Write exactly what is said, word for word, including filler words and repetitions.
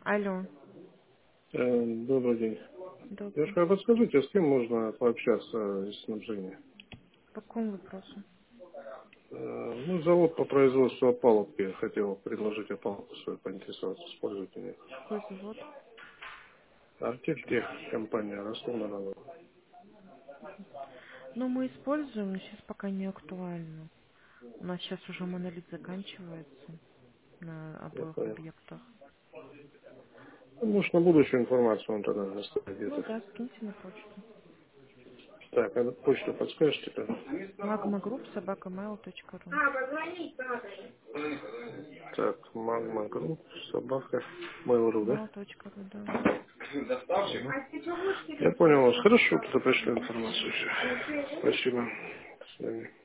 Алло, Э, Добрый день. добрый. Девушка, а подскажите, с кем можно пообщаться из снабжения? По какому вопросу? Э, Ну, завод по производству опалубки. Я хотел предложить опалубку свою, поинтересоваться, используете нет. Какой завод? Артельтех, компания, Ростов-на-Дону. Ну, мы используем, но сейчас пока не актуально. У нас сейчас уже монолит заканчивается на Я обоих понял. объектах. Ну, может, на будущую информацию он тогда оставит Ну где-то. да, скиньте на почту. Так, а почту подскажете тогда? Магмагрупп собака mail точка ру. Так, магма групп, собака, mail.ru, да? mail точка ру, да. Мгм. Я понял вас. Хорошо, тогда пришлю информацию. Все. Спасибо. До свидания.